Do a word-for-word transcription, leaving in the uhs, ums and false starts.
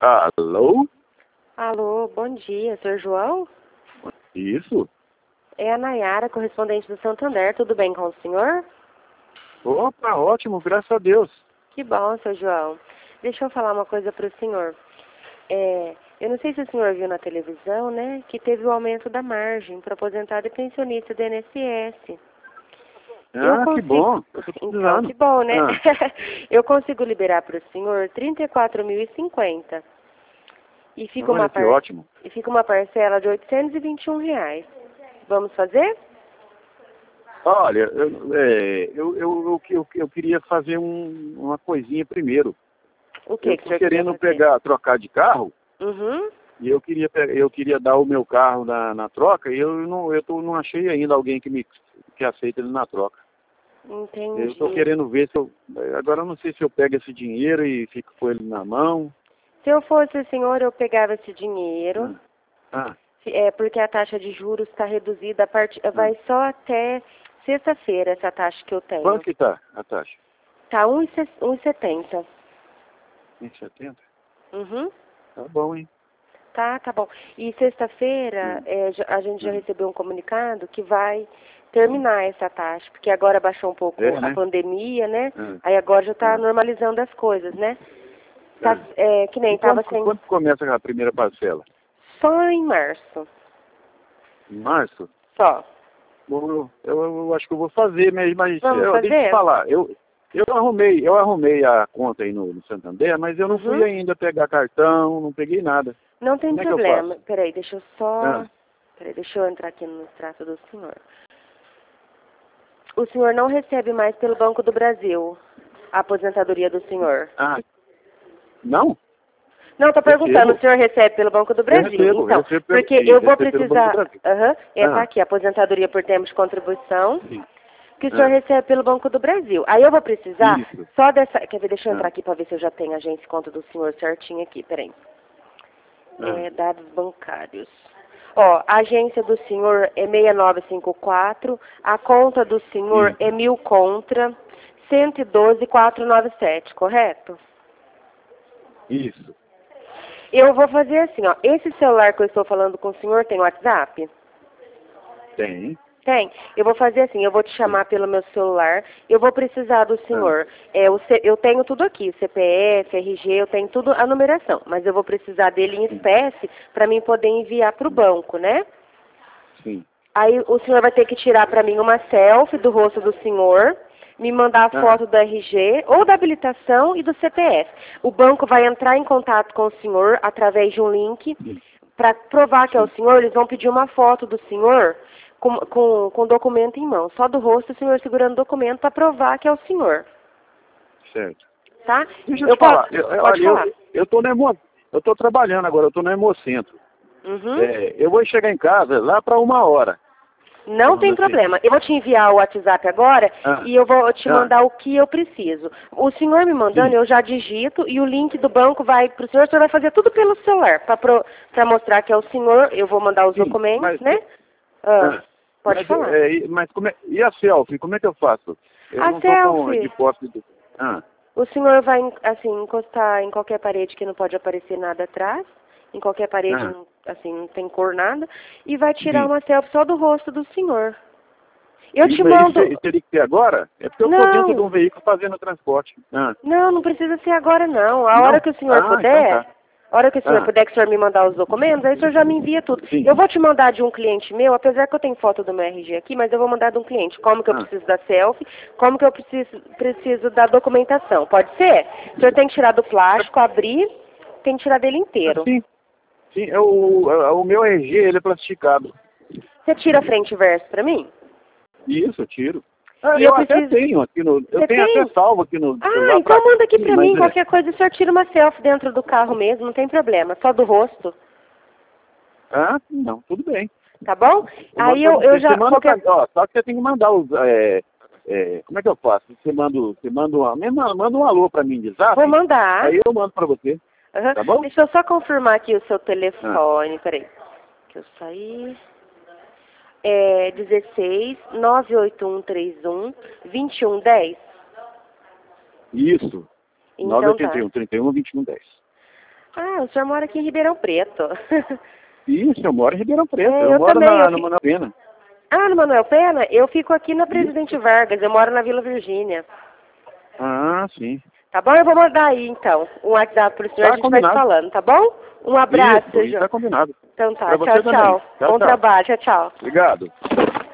Alô? Alô, bom dia, senhor João? Isso? É a Nayara, correspondente do Santander, tudo bem com o senhor? Opa, ótimo, graças a Deus. Que bom, senhor João. Deixa eu falar uma coisa para o senhor. É, eu não sei se o senhor viu na televisão, né, que teve o aumento da margem para aposentado e pensionista do I N S S. Ah, consigo... que bom. Eu tô Então, precisando. que bom, né? Ah. Eu consigo liberar para o senhor trinta e quatro mil e cinquenta. E fica, Olha uma que par... ótimo. e fica uma parcela de oitocentos e vinte e um reais. Vamos fazer? Olha, eu, é, eu, eu, eu, eu, eu queria fazer um, uma coisinha primeiro. O que Eu que o tô senhor querendo queria fazer? pegar, trocar de carro, Uhum. e eu queria, pe- eu queria dar o meu carro na, na troca, e eu não, eu tô, não achei ainda alguém que me que aceita ele na troca. Entendi. Eu estou querendo ver se eu... Agora eu não sei se eu pego esse dinheiro e fico com ele na mão. Se eu fosse o senhor, eu pegava esse dinheiro, Ah, ah, é, porque a taxa de juros está reduzida, a part... ah. vai só até sexta-feira essa taxa que eu tenho. Quanto que tá a taxa? Tá um e setenta. Em setenta? Uhum. Tá bom, hein? Tá, tá bom. E sexta-feira, Hum. é, já- a gente já Hum. recebeu um comunicado que vai terminar essa taxa, porque agora baixou um pouco É, a né? pandemia, né? Hum. Aí agora já está Hum. normalizando as coisas, né? Tá, Hum. é, que nem E tava quando, sem... quando começa a primeira parcela? Só em março. Em março? Só. Bom, eu, eu, eu acho que eu vou fazer, mas, mas Vamos eu, deixa eu te fazer? falar, eu, eu arrumei, eu arrumei a conta aí no, no Santander, mas eu não fui Uhum. ainda pegar cartão, não peguei nada. Não tem Como é que eu problema. faço? Peraí, deixa eu só... Ah, Peraí, deixa eu entrar aqui no extrato do senhor. O senhor não recebe mais pelo Banco do Brasil a aposentadoria do senhor. ah, não? Não, tô perguntando, Recebo. o senhor recebe pelo Banco do Eu Brasil? recebo, Então, eu recebo pelo, porque sim, eu vou recebo pelo Banco do precisar... Brasil. Aham, é, tá Ah, aqui, aposentadoria por termos de contribuição, sim. que o senhor Ah, recebe pelo Banco do Brasil. Aí eu vou precisar isso. só dessa... Quer ver, deixa eu entrar Ah, aqui para ver se eu já tenho a agência e conta do senhor certinho aqui, peraí. ah, É, dados bancários. Ó, a agência do senhor é seis nove cinco quatro, a conta do senhor isso. é mil contra, cento e doze quatrocentos e noventa e sete, correto? Isso. Eu vou fazer assim, ó, esse celular que eu estou falando com o senhor tem WhatsApp? Tem. Tem. Eu vou fazer assim, eu vou te Sim. chamar pelo meu celular, eu vou precisar do senhor. É, o C, eu tenho tudo aqui, C P F, R G, eu tenho tudo a numeração, mas eu vou precisar dele em espécie para mim poder enviar para o banco, né? Sim. Aí o senhor vai ter que tirar para mim uma selfie do rosto do senhor, me mandar a Ah, foto do R G ou da habilitação e do C P F. O banco vai entrar em contato com o senhor através de um link sim. para provar que é o Sim. senhor. Eles vão pedir uma foto do senhor com, com, com documento em mão. Só do rosto o senhor segurando o documento para provar que é o senhor. Certo. Tá? Deixa eu Eu te posso, falar. Eu, eu- pode olha, falar. eu, eu tô no Hemo, eu tô trabalhando agora, eu tô no Hemocentro. Uhum. É, eu vou chegar em casa lá para uma hora. Não Vamos tem assim. problema. Eu vou te enviar o WhatsApp agora Ah, e eu vou te ah, mandar o que eu preciso. O senhor me mandando, sim. eu já digito e o link do banco vai para o senhor. O senhor vai fazer tudo pelo celular para mostrar que é o senhor. Eu vou mandar os Sim, documentos, mas, né? Ah, ah, pode mas, falar. é, e- mas como é, e a selfie, como é que eu faço? Eu A não tô com de selfie, posse do... Ah, o senhor vai, assim, encostar em qualquer parede que não pode aparecer nada atrás. Em qualquer parede, ah, não- assim, não tem cor nada. E vai tirar sim. uma selfie só do rosto do senhor. Eu Isso, te isso, mando... isso teria que ser agora? É porque eu tô dentro de Não, um veículo fazendo transporte. Ah, não, não precisa ser agora não. A hora não? que o senhor Ah, então puder, tá. a hora que o senhor Ah, puder que o senhor me mandar os documentos, aí o senhor já me envia tudo. sim. Eu vou te mandar de um cliente meu, apesar que eu tenho foto do meu R G aqui, mas eu vou mandar de um cliente. Como que eu Ah, preciso da selfie, como que eu preciso, preciso da documentação. Pode ser? O senhor tem que tirar do plástico, abrir, tem que tirar dele inteiro. sim. Sim, é o, é o meu R G, ele é plastificado. Você tira frente e verso pra mim? Isso, eu tiro. Ah, E eu eu até preciso... tenho aqui no... Eu Você tenho até tem? salvo aqui no Ah, celular pra... então manda aqui Sim, pra mas mim, é... qualquer coisa o senhor tira uma selfie dentro do carro mesmo, não tem problema, só do rosto. Ah, não, tudo bem. Tá bom? Eu mando Aí pra eu, você. eu Você já... manda pra... Qualquer... Ó, só que você tem que mandar os... É, é, como é que eu faço? Você manda, você manda, uma, me manda manda um alô pra mim de zap, Vou mandar. aí eu mando pra você. Uhum. Tá bom? Deixa eu só confirmar aqui o seu Ah, telefone. Peraí. Que eu saí. É dezesseis, nove oito um três um, vinte e um dez. isso. Então tá. nove oito um, trinta e um, vinte e um, dez. Ah, o senhor mora aqui em Ribeirão Preto. Isso, eu moro em Ribeirão Preto. É, eu, eu moro também, na, eu no fi- Manuel Pena. Ah, no Manuel Pena? Eu fico aqui na Presidente Vargas, eu moro na Vila Virgínia. Ah, sim. Tá bom? Eu vou mandar aí, então, um WhatsApp pro senhor, Tá a gente vai se combinado. falando, tá bom? Um abraço, Isso, isso João. tá combinado. Então tá, Pra tchau, você também. tchau. Tchau, Bom tchau. trabalho, tchau, tchau. Obrigado.